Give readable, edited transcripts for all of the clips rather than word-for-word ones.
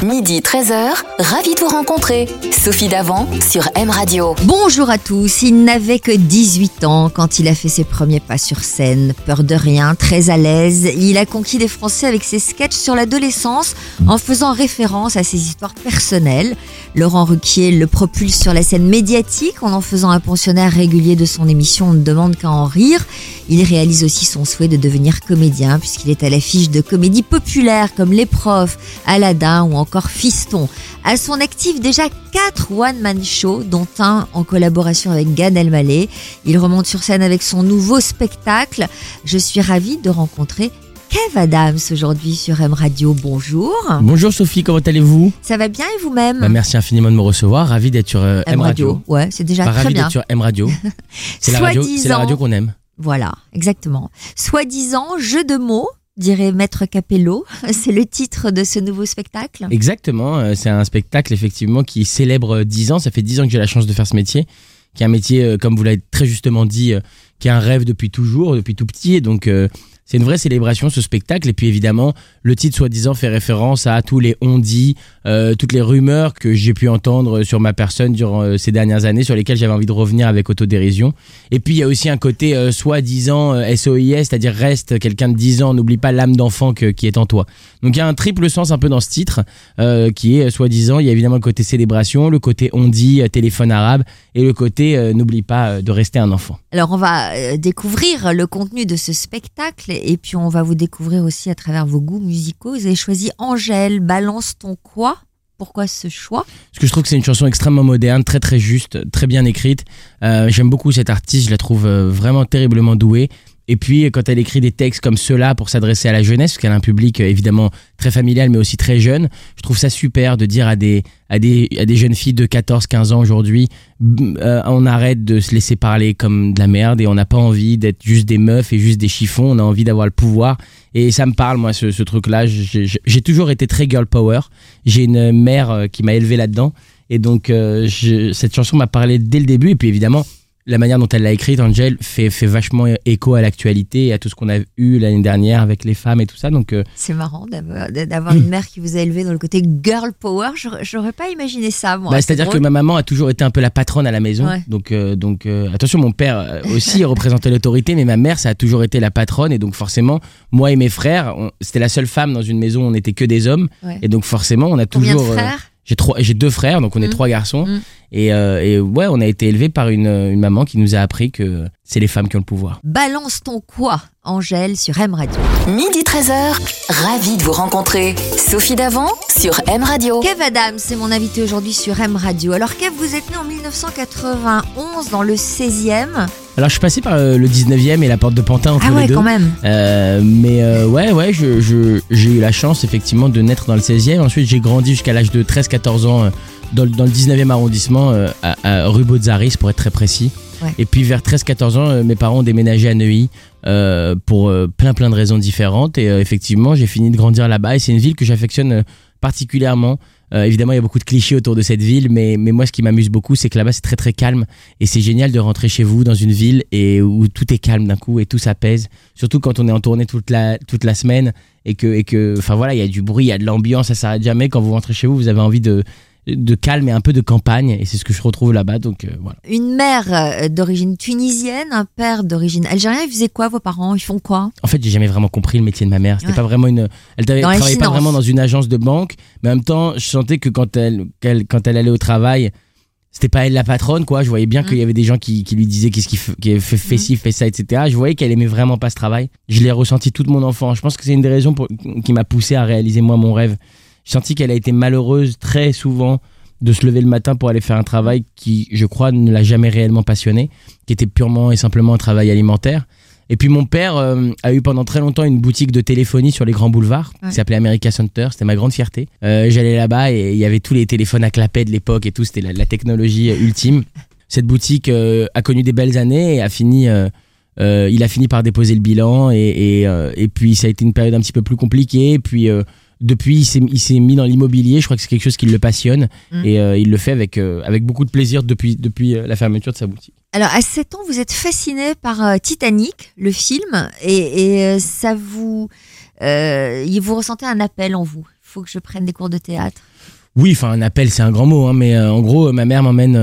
Midi 13h, ravi de vous rencontrer. Sophie Davant sur M Radio. Bonjour à tous, il n'avait que 18 ans quand il a fait ses premiers pas sur scène. Peur de rien, très à l'aise, il a conquis les Français avec ses sketchs sur l'adolescence en faisant référence à ses histoires personnelles. Laurent Ruquier le propulse sur la scène médiatique en faisant un pensionnaire régulier de son émission On ne demande qu'à en rire. Il réalise aussi son souhait de devenir comédien puisqu'il est à l'affiche de comédies populaires comme Les Profs, Aladdin ou encore Fiston. À son actif, déjà 4 one-man shows, dont un en collaboration avec Gad Elmaleh. Il remonte sur scène avec son nouveau spectacle. Je suis ravie de rencontrer Kev Adams aujourd'hui sur M Radio. Bonjour. Bonjour Sophie, comment allez-vous ? Ça va bien et vous-même ? Merci infiniment de me recevoir, ravi d'être sur M Radio. Ouais, c'est déjà très ravi bien. d'être sur M Radio. C'est la radio qu'on aime. Voilà, exactement. Soi-disant, jeu de mots, dirait Maître Capello. C'est le titre de ce nouveau spectacle. Exactement, c'est un spectacle effectivement qui célèbre 10 ans. Ça fait 10 ans que j'ai la chance de faire ce métier, qui est un métier, comme vous l'avez très justement dit, qui est un rêve depuis toujours, depuis tout petit. Et donc, c'est une vraie célébration ce spectacle. Et puis évidemment, le titre soi-disant fait référence à tous les on-dit, toutes les rumeurs que j'ai pu entendre sur ma personne durant ces dernières années, sur lesquelles j'avais envie de revenir avec autodérision. Et puis il y a aussi un côté soi-disant SOIS, c'est-à-dire reste quelqu'un de 10 ans, n'oublie pas l'âme d'enfant qui est en toi. Donc il y a un triple sens un peu dans ce titre qui est soi-disant. Il y a évidemment le côté célébration, le côté on-dit, téléphone arabe, et le côté n'oublie pas de rester un enfant. Alors on va découvrir le contenu de ce spectacle et puis on va vous découvrir aussi à travers vos goûts musicaux. Vous avez choisi Angèle, Balance ton quoi ? Pourquoi ce choix ? Parce que je trouve que c'est une chanson extrêmement moderne, très très juste, très bien écrite. J'aime beaucoup cette artiste, je la trouve vraiment terriblement douée. Et puis quand elle écrit des textes comme ceux-là pour s'adresser à la jeunesse, parce qu'elle a un public évidemment très familial mais aussi très jeune, je trouve ça super de dire à des jeunes filles de 14-15 ans aujourd'hui, on arrête de se laisser parler comme de la merde et on n'a pas envie d'être juste des meufs et juste des chiffons, on a envie d'avoir le pouvoir. Et ça me parle, moi, ce truc-là. J'ai toujours été très girl power. J'ai une mère qui m'a élevé là-dedans. Et donc, cette chanson m'a parlé dès le début. Et puis, évidemment, la manière dont elle l'a écrite, Angèle, fait vachement écho à l'actualité et à tout ce qu'on a eu l'année dernière avec les femmes et tout ça. Donc, c'est marrant d'avoir une mère qui vous a élevé dans le côté girl power. J'aurais pas imaginé ça, moi. C'est-à-dire que ma maman a toujours été un peu la patronne à la maison. Ouais. Donc, attention, mon père aussi représentait l'autorité, mais ma mère, ça a toujours été la patronne. Et donc, forcément, moi et mes frères, c'était la seule femme dans une maison où on n'était que des hommes. Ouais. Et donc, forcément, on a Combien toujours... de frères ? J'ai 2 frères, donc on est 3 garçons. Et ouais, on a été élevés par une maman qui nous a appris que c'est les femmes qui ont le pouvoir. Balance ton quoi, Angèle, sur M Radio. Midi 13h, ravi de vous rencontrer. Sophie Davant sur M Radio. Kev Adams, c'est mon invité aujourd'hui sur M Radio. Alors Kev, vous êtes né en 1991 dans le 16e. Alors je suis passé par le 19e et la porte de Pantin entre les deux. Ah ouais, quand même. Ouais, j'ai eu la chance effectivement de naître dans le 16e. Ensuite j'ai grandi jusqu'à l'âge de 13-14 ans dans le 19e arrondissement, à rue Botzaris pour être très précis. Ouais. Et puis vers 13-14 ans, mes parents ont déménagé à Neuilly pour plein de raisons différentes. Et effectivement, j'ai fini de grandir là-bas. Et c'est une ville que j'affectionne particulièrement. Évidemment, il y a beaucoup de clichés autour de cette ville, mais moi, ce qui m'amuse beaucoup, c'est que là-bas, c'est très très calme. Et c'est génial de rentrer chez vous dans une ville où tout est calme d'un coup et tout s'apaise. Surtout quand on est en tournée toute la semaine et que, enfin voilà, il y a du bruit, il y a de l'ambiance, ça s'arrête jamais. Quand vous rentrez chez vous, vous avez envie de calme et un peu de campagne, et c'est ce que je retrouve là-bas, donc voilà. Une mère d'origine tunisienne, un père d'origine algérienne. Ils faisaient quoi, vos parents ? Ils font quoi ? En fait, j'ai jamais vraiment compris le métier de ma mère. C'était pas vraiment elle travaillait pas vraiment dans une agence de banque, mais en même temps, je sentais que quand elle allait au travail, c'était pas elle la patronne, quoi. Je voyais bien qu'il y avait des gens qui lui disaient qu'est-ce qu'il fait ci, fait ça, etc. Je voyais qu'elle aimait vraiment pas ce travail. Je l'ai ressenti toute mon enfance. Je pense que c'est une des raisons qui m'a poussé à réaliser moi mon rêve. J'ai senti qu'elle a été malheureuse très souvent de se lever le matin pour aller faire un travail qui, je crois, ne l'a jamais réellement passionnée, qui était purement et simplement un travail alimentaire. Et puis mon père a eu pendant très longtemps une boutique de téléphonie sur les grands boulevards, qui s'appelait America Center. C'était ma grande fierté. J'allais là-bas et il y avait tous les téléphones à clapet de l'époque et tout. C'était la technologie ultime. Cette boutique a connu des belles années et il a fini par déposer le bilan et puis ça a été une période un petit peu plus compliquée. Puis depuis, il s'est mis dans l'immobilier. Je crois que c'est quelque chose qui le passionne et il le fait avec beaucoup de plaisir depuis la fermeture de sa boutique. Alors, à 7 ans, vous êtes fasciné par Titanic, le film, et ça vous ressentez un appel en vous. faut que je prenne des cours de théâtre? Oui, enfin un appel c'est un grand mot, hein, mais en gros ma mère m'emmène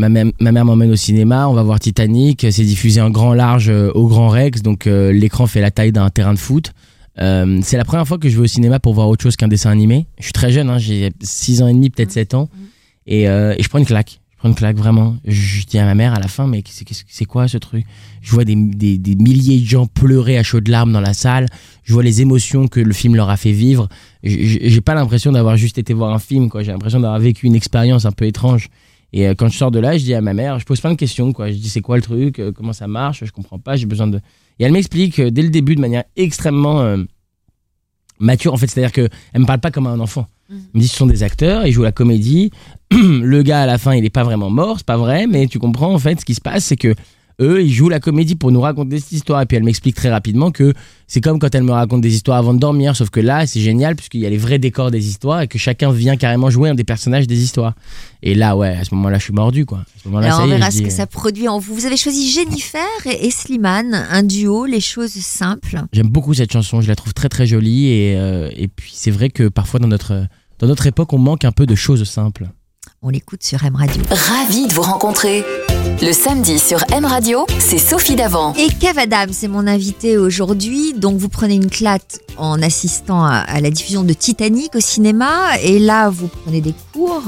au cinéma, on va voir Titanic, c'est diffusé en grand large au Grand Rex, donc l'écran fait la taille d'un terrain de foot. C'est la première fois que je vais au cinéma pour voir autre chose qu'un dessin animé. Je suis très jeune, hein, j'ai 6 ans et demi, peut-être 7 ans, et je prends une claque. Vraiment. Je dis à ma mère à la fin, mais c'est quoi ce truc? Je vois des milliers de gens pleurer à chaudes larmes dans la salle. Je vois les émotions que le film leur a fait vivre. J'ai pas l'impression d'avoir juste été voir un film, quoi. J'ai l'impression d'avoir vécu une expérience un peu étrange. Et quand je sors de là, je dis à ma mère, je pose plein de questions, quoi. Je dis c'est quoi le truc? Comment ça marche? Je comprends pas, j'ai besoin de... Et elle m'explique dès le début de manière extrêmement mature, en fait. C'est-à-dire qu'elle me parle pas comme un enfant. Elle me dit ce sont des acteurs, ils jouent la comédie. Le gars à la fin il est pas vraiment mort, c'est pas vrai, mais tu comprends en fait ce qui se passe, c'est que eux ils jouent la comédie pour nous raconter cette histoire. Et puis elle m'explique très rapidement que c'est comme quand elle me raconte des histoires avant de dormir, sauf que là c'est génial puisqu'il y a les vrais décors des histoires et que chacun vient carrément jouer un des personnages des histoires. Et là ouais, à ce moment-là je suis mordu, quoi. À ce moment-là, alors on verra ce que ça produit en vous. Vous avez choisi Jennifer et Slimane, un duo, les choses simples. J'aime beaucoup cette chanson, je la trouve très très jolie et puis c'est vrai que parfois dans notre époque on manque un peu de choses simples. On l'écoute sur M Radio. Ravi de vous rencontrer. Le samedi sur M Radio, c'est Sophie Davant. Et Kev Adams, c'est mon invité aujourd'hui. Donc vous prenez une claque en assistant à la diffusion de Titanic au cinéma. Et là, vous prenez des cours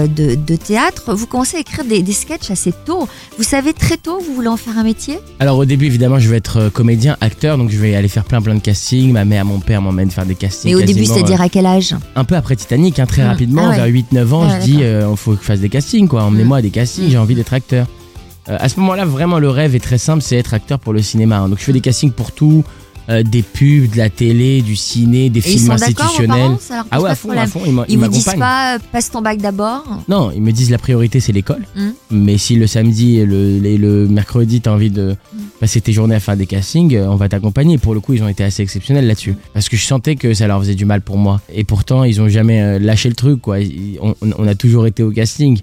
de théâtre. Vous commencez à écrire des sketchs assez tôt. Vous savez très tôt, vous voulez en faire un métier? Alors au début, évidemment, je vais être comédien, acteur. Donc je vais aller faire plein de castings. Ma mère, mon père m'emmènent faire des castings. Mais au début, c'est-à-dire à quel âge? Un peu après Titanic, très rapidement, vers 8-9 ans, je dis il faut que je fasse des castings, quoi. Emmenez-moi à des castings, j'ai envie d'être acteur. À ce moment-là, vraiment, le rêve est très simple, c'est être acteur pour le cinéma. Donc je fais des castings pour tout, des pubs, de la télé, du ciné, des films institutionnels. Ah ouais, à fond. Ils vous disent pas passe ton bac d'abord? Non, ils me disent la priorité c'est l'école. Mais si le samedi et le mercredi t'as envie de passer tes journées à faire des castings, on va t'accompagner. Pour le coup, ils ont été assez exceptionnels là-dessus. Parce que je sentais que ça leur faisait du mal pour moi. Et pourtant, ils ont jamais lâché le truc, quoi. On a toujours été au casting.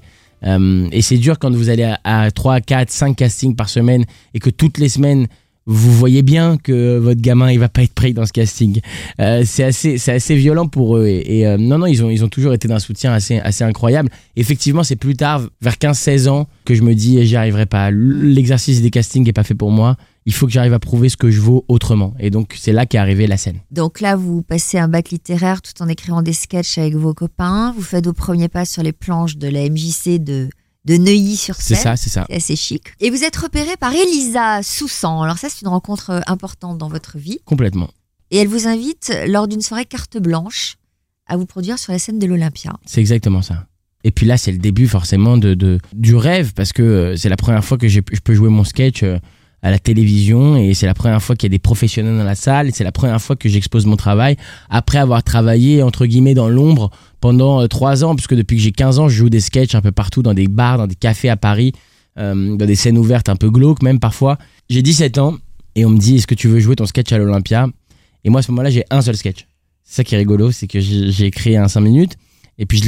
Et c'est dur quand vous allez à 3, 4, 5 castings par semaine et que toutes les semaines vous voyez bien que votre gamin il va pas être pris dans ce casting. C'est assez violent pour eux et non ils ont toujours été d'un soutien assez incroyable. Effectivement, c'est plus tard vers 15-16 ans que je me dis j'y arriverai pas. L'exercice des castings est pas fait pour moi. Il faut que j'arrive à prouver ce que je vaux autrement. Et donc, c'est là qu'est arrivée la scène. Donc là, vous passez un bac littéraire tout en écrivant des sketchs avec vos copains. Vous faites vos premiers pas sur les planches de la MJC de Neuilly-sur-Seine. C'est ça. C'est assez chic. Et vous êtes repéré par Elisa Soussan. Alors ça, c'est une rencontre importante dans votre vie. Complètement. Et elle vous invite, lors d'une soirée carte blanche, à vous produire sur la scène de l'Olympia. C'est exactement ça. Et puis là, c'est le début forcément du rêve, parce que c'est la première fois que je peux jouer mon sketch à la télévision, et c'est la première fois qu'il y a des professionnels dans la salle, et c'est la première fois que j'expose mon travail après avoir travaillé entre guillemets dans l'ombre pendant 3 ans, puisque depuis que j'ai 15 ans je joue des sketchs un peu partout, dans des bars, dans des cafés à Paris, dans des scènes ouvertes un peu glauques même parfois. J'ai 17 ans et on me dit est-ce que tu veux jouer ton sketch à l'Olympia? Et moi à ce moment-là j'ai un seul sketch. C'est ça qui est rigolo, c'est que j'ai écrit un 5 minutes et puis je l'ai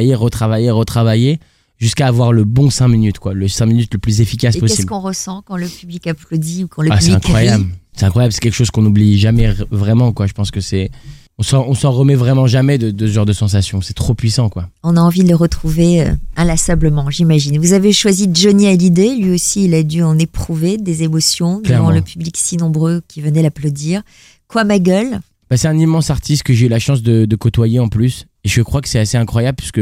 retravaillé jusqu'à avoir le bon 5 minutes, quoi, le 5 minutes le plus efficace possible. Et qu'est-ce qu'on ressent quand le public applaudit ou quand le public c'est incroyable. C'est incroyable, c'est quelque chose qu'on n'oublie jamais vraiment, quoi. Je pense que on s'en remet vraiment jamais de ce genre de sensation. C'est trop puissant, quoi. On a envie de le retrouver inlassablement, j'imagine. Vous avez choisi Johnny Hallyday, lui aussi il a dû en éprouver des émotions devant le public si nombreux qui venait l'applaudir. Quoi ma gueule? C'est un immense artiste que j'ai eu la chance de côtoyer en plus. Et je crois que c'est assez incroyable puisque,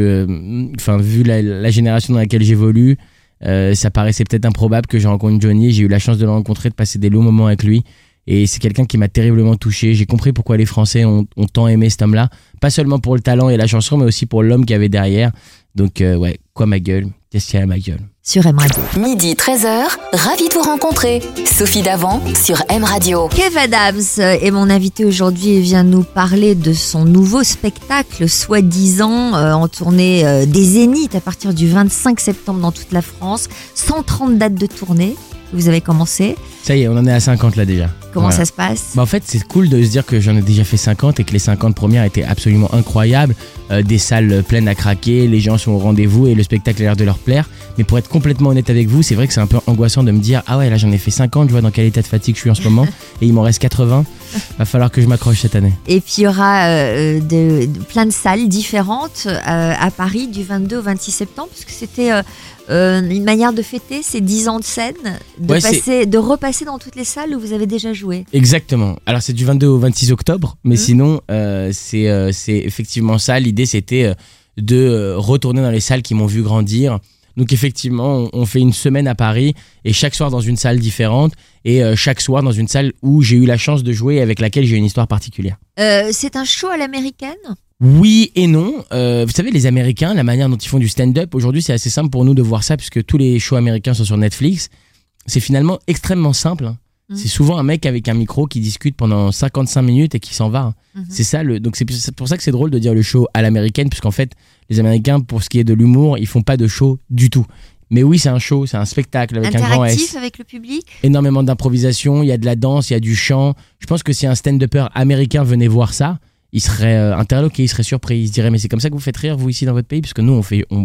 vu la génération dans laquelle j'évolue, ça paraissait peut-être improbable que je rencontre Johnny. J'ai eu la chance de le rencontrer, de passer des longs moments avec lui. Et c'est quelqu'un qui m'a terriblement touché. J'ai compris pourquoi les Français ont tant aimé cet homme-là. Pas seulement pour le talent et la chanson, mais aussi pour l'homme qu'il y avait derrière. Donc, quoi ma gueule? Qu'est-ce qu'il y a à ma gueule? Sur M Radio. Midi 13h, ravi de vous rencontrer. Sophie Davant sur M Radio. Kev Adams est mon invité aujourd'hui et vient nous parler de son nouveau spectacle, soi-disant en tournée des Zéniths à partir du 25 septembre dans toute la France. 130 dates de tournée. Vous avez commencé. Ça y est, on en est à 50 là déjà. Comment ça se passe? En fait, c'est cool de se dire que j'en ai déjà fait 50 et que les 50 premières étaient absolument incroyables. Des salles pleines à craquer, les gens sont au rendez-vous et le spectacle a l'air de leur plaire. Mais pour être complètement honnête avec vous, c'est vrai que c'est un peu angoissant de me dire ah ouais, là j'en ai fait 50, je vois dans quel état de fatigue je suis en ce moment et il m'en reste 80. Va falloir que je m'accroche cette année. Et puis il y aura plein de salles différentes à Paris du 22 au 26 septembre, puisque c'était une manière de fêter ces 10 ans de scène, de repasser dans toutes les salles où vous avez déjà joué. Exactement. Alors c'est du 22 au 26 octobre, mais sinon c'est effectivement ça. L'idée c'était de retourner dans les salles qui m'ont vu grandir. Donc effectivement, on fait une semaine à Paris et chaque soir dans une salle différente et chaque soir dans une salle où j'ai eu la chance de jouer et avec laquelle j'ai une histoire particulière. C'est un show à l'américaine ? Oui et non. Vous savez, les Américains, la manière dont ils font du stand-up, aujourd'hui c'est assez simple pour nous de voir ça puisque tous les shows américains sont sur Netflix. C'est finalement extrêmement simple. C'est souvent un mec avec un micro qui discute pendant 55 minutes et qui s'en va. C'est ça donc c'est pour ça que c'est drôle de dire le show à l'américaine, puisqu'en fait les Américains, pour ce qui est de l'humour, ils font pas de show du tout. Mais oui, c'est un show, c'est un spectacle avec un grand S. Interactif avec le public. Énormément d'improvisation, il y a de la danse, il y a du chant. Je pense que si un stand-upper américain venait voir ça, il serait interloqué, il serait surpris, il se dirait mais c'est comme ça que vous faites rire vous ici dans votre pays, puisque nous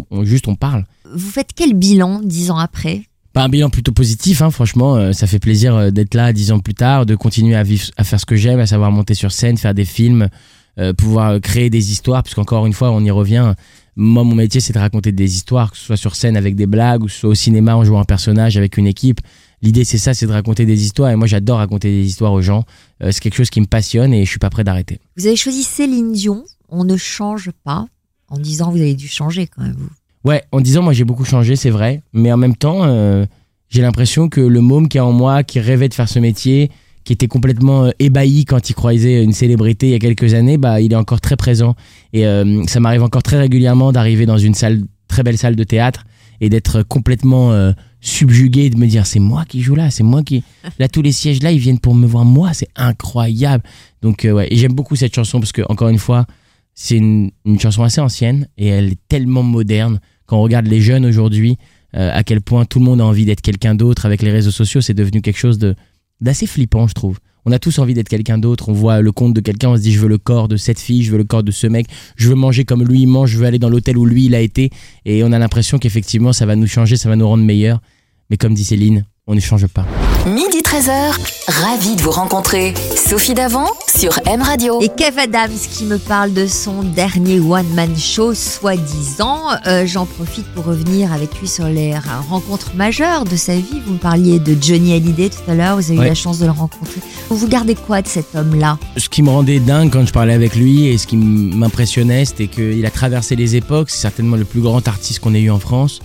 on parle. Vous faites quel bilan 10 ans après ? Un bilan plutôt positif, franchement, ça fait plaisir d'être là 10 ans plus tard, de continuer à faire ce que j'aime, à savoir monter sur scène, faire des films, pouvoir créer des histoires, puisqu'encore une fois, on y revient. Moi, mon métier, c'est de raconter des histoires, que ce soit sur scène avec des blagues, ou que ce soit au cinéma en jouant un personnage avec une équipe. L'idée, c'est ça, c'est de raconter des histoires, et moi, j'adore raconter des histoires aux gens. C'est quelque chose qui me passionne et je suis pas prêt d'arrêter. Vous avez choisi Céline Dion, On ne change pas, en disant vous avez dû changer quand même, vous. Ouais, en disant, moi j'ai beaucoup changé, c'est vrai, mais en même temps, j'ai l'impression que le môme qui est en moi, qui rêvait de faire ce métier, qui était complètement ébahi quand il croisait une célébrité il y a quelques années, il est encore très présent. Et ça m'arrive encore très régulièrement d'arriver dans une très belle salle de théâtre et d'être complètement subjugué, de me dire c'est moi qui joue là, c'est moi qui... Là, tous les sièges là, ils viennent pour me voir moi, c'est incroyable. Donc ouais, et j'aime beaucoup cette chanson parce que, encore une fois, c'est une chanson assez ancienne et elle est tellement moderne. Quand on regarde les jeunes aujourd'hui, à quel point tout le monde a envie d'être quelqu'un d'autre avec les réseaux sociaux, c'est devenu quelque chose d'assez flippant, je trouve. On a tous envie d'être quelqu'un d'autre, on voit le compte de quelqu'un, on se dit je veux le corps de cette fille, je veux le corps de ce mec, je veux manger comme lui il mange, je veux aller dans l'hôtel où lui il a été, et on a l'impression qu'effectivement ça va nous changer, ça va nous rendre meilleurs, mais comme dit Céline, on ne change pas. Midi 13h, ravi de vous rencontrer. Sophie Davant sur M Radio. Et Kev Adams qui me parle de son dernier one-man show, soi-disant. J'en profite pour revenir avec lui sur les rencontres majeures de sa vie. Vous me parliez de Johnny Hallyday tout à l'heure, vous avez eu la chance de le rencontrer. Vous gardez quoi de cet homme-là ? Ce qui me rendait dingue quand je parlais avec lui et ce qui m'impressionnait, c'était qu'il a traversé les époques. C'est certainement le plus grand artiste qu'on ait eu en France.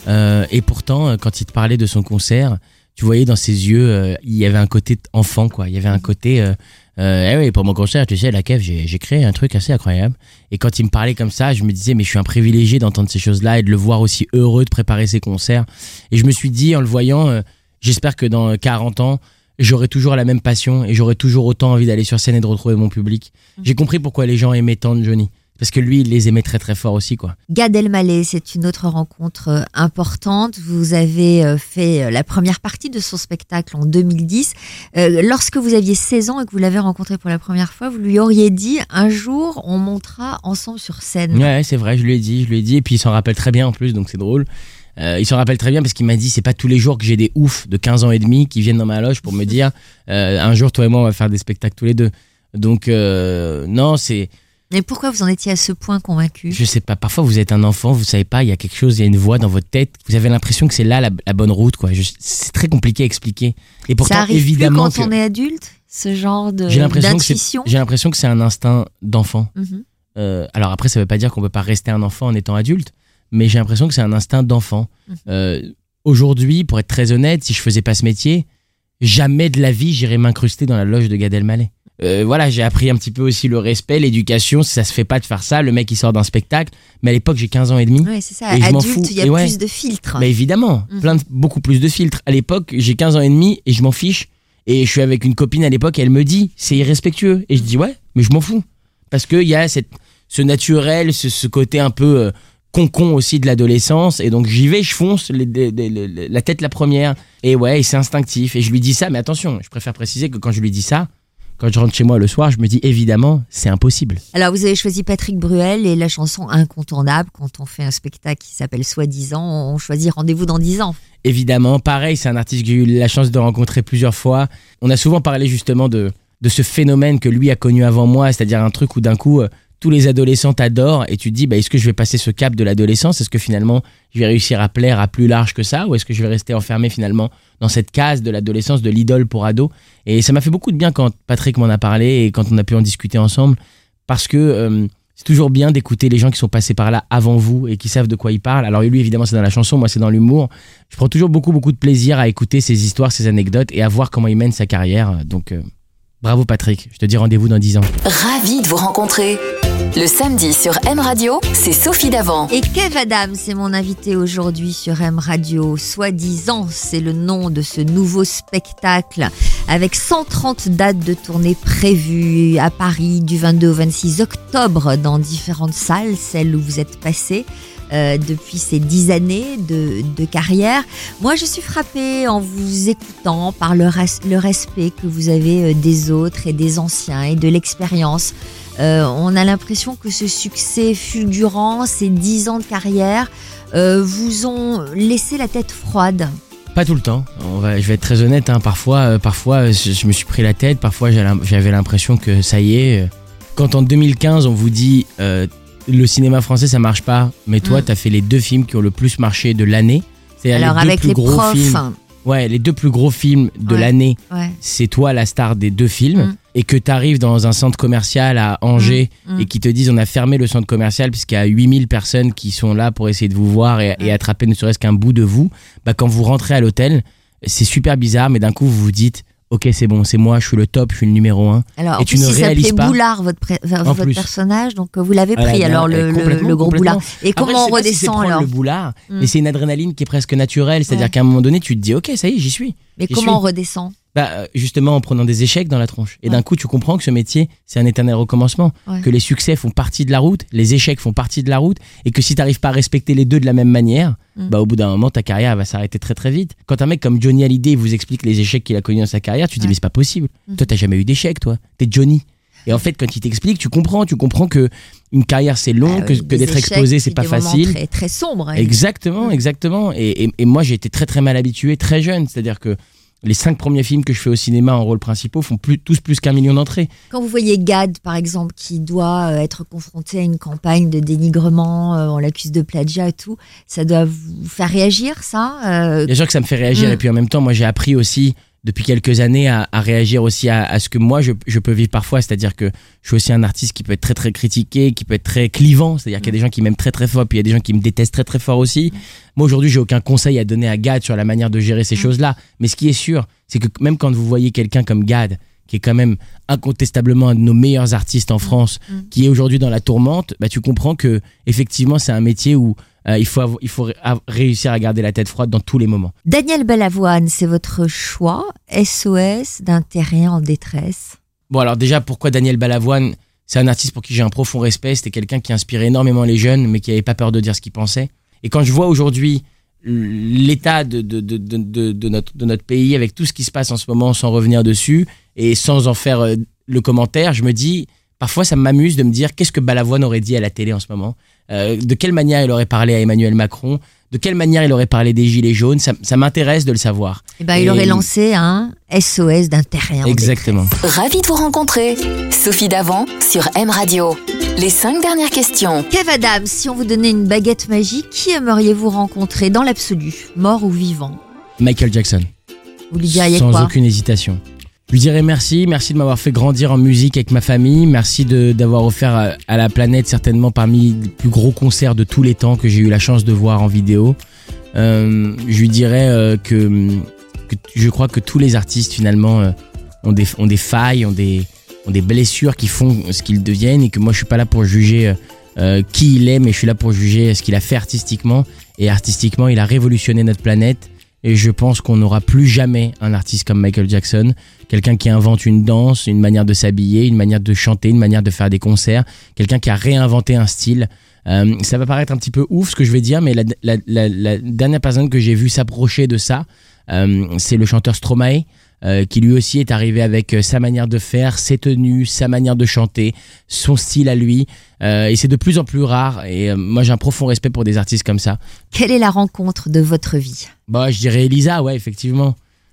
Et pourtant, quand il te parlait de son concert, tu voyais dans ses yeux, il y avait un côté enfant, quoi. Il y avait un côté, oui, pour mon concert, tu sais, la Kev, j'ai créé un truc assez incroyable. Et quand il me parlait comme ça, je me disais, mais je suis un privilégié d'entendre ces choses-là et de le voir aussi heureux de préparer ses concerts. Et je me suis dit, en le voyant, j'espère que dans 40 ans, j'aurai toujours la même passion et j'aurai toujours autant envie d'aller sur scène et de retrouver mon public. J'ai compris pourquoi les gens aimaient tant de Johnny. Parce que lui, il les aimait très très fort aussi, quoi. Gad Elmaleh, c'est une autre rencontre importante. Vous avez fait la première partie de son spectacle en 2010. Lorsque vous aviez 16 ans et que vous l'avez rencontré pour la première fois, vous lui auriez dit un jour, on montera ensemble sur scène. Ouais, c'est vrai, je lui ai dit. Et puis il s'en rappelle très bien en plus, donc c'est drôle. Il s'en rappelle très bien parce qu'il m'a dit c'est pas tous les jours que j'ai des oufs de 15 ans et demi qui viennent dans ma loge pour me dire un jour toi et moi on va faire des spectacles tous les deux. Donc non, c'est... Mais pourquoi vous en étiez à ce point convaincu ? Je sais pas, parfois vous êtes un enfant, vous savez pas, il y a quelque chose, il y a une voix dans votre tête, vous avez l'impression que c'est là la bonne route, quoi. C'est très compliqué à expliquer. Et pourtant, ça arrive évidemment plus quand on est adulte, ce genre d'intuition. J'ai l'impression que c'est un instinct d'enfant. Alors après, ça veut pas dire qu'on peut pas rester un enfant en étant adulte, mais j'ai l'impression que c'est un instinct d'enfant. Aujourd'hui, pour être très honnête, si je faisais pas ce métier, jamais de la vie j'irais m'incruster dans la loge de Gad Elmaleh. Voilà, j'ai appris un petit peu aussi le respect, l'éducation, ça se fait pas de faire ça, le mec il sort d'un spectacle, mais à l'époque j'ai 15 ans et demi. Ouais, c'est ça, adulte, il y a plus de filtres. Mais évidemment, beaucoup plus de filtres. À l'époque, j'ai 15 ans et demi et je m'en fiche, et je suis avec une copine à l'époque et elle me dit, c'est irrespectueux, et je dis ouais, mais je m'en fous, parce qu'il y a ce naturel, ce côté un peu concon aussi de l'adolescence, et donc j'y vais, je fonce, la tête la première, et ouais, et c'est instinctif, et je lui dis ça, mais attention, je préfère préciser que quand je lui dis ça, quand je rentre chez moi le soir, je me dis évidemment, c'est impossible. Alors vous avez choisi Patrick Bruel et la chanson incontournable quand on fait un spectacle qui s'appelle Soi-disant, on choisit Rendez-vous dans 10 ans. Évidemment, pareil, c'est un artiste que j'ai eu la chance de rencontrer plusieurs fois. On a souvent parlé justement de ce phénomène que lui a connu avant moi, c'est-à-dire un truc où d'un coup tous les adolescents t'adorent et tu te dis est-ce que je vais passer ce cap de l'adolescence, est-ce que finalement je vais réussir à plaire à plus large que ça, ou est-ce que je vais rester enfermé finalement dans cette case de l'adolescence, de l'idole pour ado. Et ça m'a fait beaucoup de bien quand Patrick m'en a parlé et quand on a pu en discuter ensemble, parce que c'est toujours bien d'écouter les gens qui sont passés par là avant vous et qui savent de quoi ils parlent. Alors lui évidemment c'est dans la chanson, moi c'est dans l'humour. Je prends toujours beaucoup de plaisir à écouter ses histoires, ses anecdotes et à voir comment il mène sa carrière. Donc bravo Patrick, je te dis rendez-vous dans 10 ans. Ravi de vous rencontrer. Le samedi sur M Radio, c'est Sophie Davant. Et Kev Adams, c'est mon invité aujourd'hui sur M Radio. Soi-disant, c'est le nom de ce nouveau spectacle avec 130 dates de tournée prévues à Paris du 22 au 26 octobre dans différentes salles, celles où vous êtes passé depuis ces 10 années de carrière. Moi, je suis frappée en vous écoutant par le respect que vous avez des autres et des anciens et de l'expérience. On a l'impression que ce succès fulgurant, ces 10 ans de carrière, vous ont laissé la tête froide. Pas tout le temps, je vais être très honnête, hein. Parfois je me suis pris la tête, parfois j'avais l'impression que ça y est. Quand en 2015 on vous dit le cinéma français ça marche pas, mais toi t'as fait les 2 films qui ont le plus marché de l'année. Alors les avec les profs films. Ouais, les 2 plus gros films de l'année, c'est toi la star des 2 films, et que tu arrives dans un centre commercial à Angers et qui te disent on a fermé le centre commercial puisqu'il y a 8000 personnes qui sont là pour essayer de vous voir et attraper ne serait-ce qu'un bout de vous. Quand vous rentrez à l'hôtel, c'est super bizarre, mais d'un coup vous vous dites ok c'est bon, c'est moi, je suis le top, je suis le numéro 1. Alors, et tu ne réalises pas. Boulard, votre personnage, donc vous l'avez pris le gros Boulard. Et après, comment on redescend alors le Boulard, mais c'est une adrénaline qui est presque naturelle, c'est-à-dire qu'à un moment donné tu te dis ok ça y est j'y suis. Mais comment on redescend? Justement en prenant des échecs dans la tronche. Et d'un coup tu comprends que ce métier c'est un éternel recommencement, que les succès font partie de la route, les échecs font partie de la route, et que si t'arrives pas à respecter les 2 de la même manière, au bout d'un moment ta carrière va s'arrêter très très vite. Quand un mec comme Johnny Hallyday vous explique les échecs qu'il a connus dans sa carrière, tu te dis mais c'est pas possible, toi t'as jamais eu d'échecs, toi t'es Johnny. Et en fait quand il t'explique tu comprends que une carrière c'est long, que d'être exposé c'est pas facile, très, très sombre. Exactement. Et moi j'ai été très très mal habitué très jeune, c'est-à-dire que les 5 premiers films que je fais au cinéma en rôle principaux font tous plus qu'1 million d'entrées. Quand vous voyez Gad, par exemple, qui doit être confronté à une campagne de dénigrement, on l'accuse de plagiat et tout, ça doit vous faire réagir, ça Bien sûr que ça me fait réagir, et puis en même temps, moi j'ai appris aussi depuis quelques années à réagir aussi à ce que moi je peux vivre parfois, c'est-à-dire que je suis aussi un artiste qui peut être très très critiqué, qui peut être très clivant, c'est-à-dire qu'il y a des gens qui m'aiment très très fort, puis il y a des gens qui me détestent très très fort aussi. Moi aujourd'hui j'ai aucun conseil à donner à Gad sur la manière de gérer ces choses-là, mais ce qui est sûr c'est que même quand vous voyez quelqu'un comme Gad, qui est quand même incontestablement un de nos meilleurs artistes en France, qui est aujourd'hui dans la tourmente, tu comprends que effectivement c'est un métier où il faut réussir à garder la tête froide dans tous les moments. Daniel Balavoine, c'est votre choix, SOS d'un terrien en détresse. Bon alors déjà, pourquoi Daniel Balavoine? C'est un artiste pour qui j'ai un profond respect, c'était quelqu'un qui inspirait énormément les jeunes, mais qui n'avait pas peur de dire ce qu'il pensait. Et quand je vois aujourd'hui l'état de notre pays, avec tout ce qui se passe en ce moment, sans revenir dessus, et sans en faire le commentaire, je me dis, parfois ça m'amuse de me dire qu'est-ce que Balavoine aurait dit à la télé en ce moment, de quelle manière il aurait parlé à Emmanuel Macron, de quelle manière il aurait parlé des Gilets jaunes, ça m'intéresse de le savoir. Il aurait lancé un SOS d'un terrien. Exactement. Ravi de vous rencontrer. Sophie Davant sur M Radio. Les 5 dernières questions. Kev Adams, si on vous donnait une baguette magique, qui aimeriez-vous rencontrer dans l'absolu, mort ou vivant? Michael Jackson. Vous lui diriez quoi? Sans aucune hésitation. Je lui dirais merci de m'avoir fait grandir en musique avec ma famille, merci d'avoir offert à la planète certainement parmi les plus gros concerts de tous les temps que j'ai eu la chance de voir en vidéo. Je lui dirais que je crois que tous les artistes finalement ont des failles, ont des blessures qui font ce qu'ils deviennent, et que moi je suis pas là pour juger qui il est, mais je suis là pour juger ce qu'il a fait artistiquement, et artistiquement il a révolutionné notre planète. Et je pense qu'on n'aura plus jamais un artiste comme Michael Jackson, quelqu'un qui invente une danse, une manière de s'habiller, une manière de chanter, une manière de faire des concerts, quelqu'un qui a réinventé un style. Ça va paraître un petit peu ouf ce que je vais dire, mais la dernière personne que j'ai vue s'approcher de ça, c'est le chanteur Stromae, qui lui aussi est arrivé avec sa manière de faire, ses tenues, sa manière de chanter, son style à lui, et c'est de plus en plus rare, et moi j'ai un profond respect pour des artistes comme ça. Quelle est la rencontre de votre vie? Je dirais Elisa, ouais, effectivement.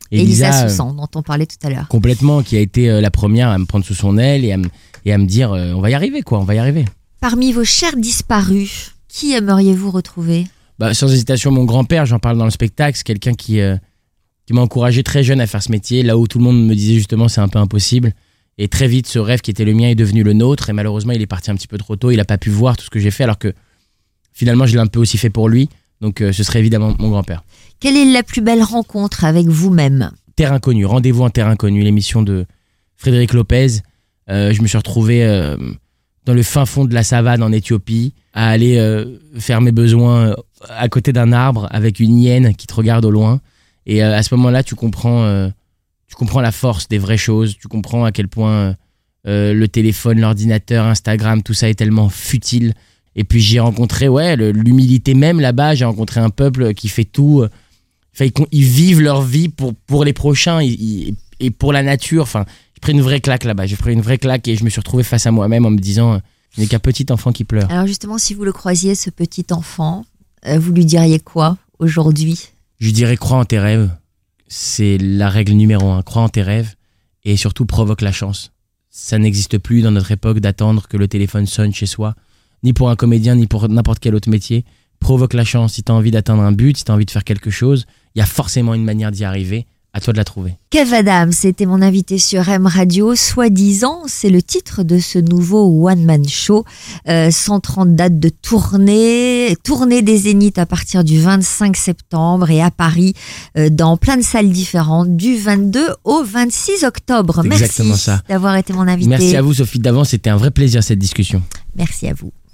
Elisa Soussan, dont on parlait tout à l'heure. Complètement, qui a été la première à me prendre sous son aile et à me dire on va y arriver, quoi, on va y arriver. Parmi vos chers disparus, qui aimeriez-vous retrouver ? Sans hésitation, mon grand-père, j'en parle dans le spectacle, c'est quelqu'un qui m'a encouragé très jeune à faire ce métier, là où tout le monde me disait justement c'est un peu impossible. Et très vite, ce rêve qui était le mien est devenu le nôtre, et malheureusement, il est parti un petit peu trop tôt, il n'a pas pu voir tout ce que j'ai fait, alors que finalement, je l'ai un peu aussi fait pour lui, donc ce serait évidemment mon grand-père. Quelle est la plus belle rencontre avec vous-même ? Terre inconnue, Rendez-vous en Terre inconnue, l'émission de Frédéric Lopez. Je me suis retrouvé dans le fin fond de la savane en Éthiopie, à aller faire mes besoins à côté d'un arbre avec une hyène qui te regarde au loin. Et à ce moment-là, tu comprends la force des vraies choses. Tu comprends à quel point le téléphone, l'ordinateur, Instagram, tout ça est tellement futile. Et puis j'ai rencontré l'humilité même là-bas. J'ai rencontré un peuple qui fait tout. Ils vivent leur vie pour les prochains et pour la nature. Enfin, j'ai pris une vraie claque là-bas. J'ai pris une vraie claque et je me suis retrouvé face à moi-même en me disant je n'ai qu'un petit enfant qui pleure. Alors justement, si vous le croisiez, ce petit enfant, vous lui diriez quoi aujourd'hui ? Je lui dirais crois en tes rêves. C'est la règle numéro 1. Crois en tes rêves et surtout provoque la chance. Ça n'existe plus dans notre époque d'attendre que le téléphone sonne chez soi, ni pour un comédien, ni pour n'importe quel autre métier. Provoque la chance. Si tu as envie d'atteindre un but, si tu as envie de faire quelque chose, il y a forcément une manière d'y arriver. À toi de la trouver. Kev Adams était mon invité sur M Radio. Soi-disant, c'est le titre de ce nouveau one-man show. 130 dates de tournée des Zéniths à partir du 25 septembre et à Paris dans plein de salles différentes du 22 au 26 octobre. C'est Merci exactement ça. D'avoir été mon invité. Merci à vous Sophie Davant, c'était un vrai plaisir cette discussion. Merci à vous.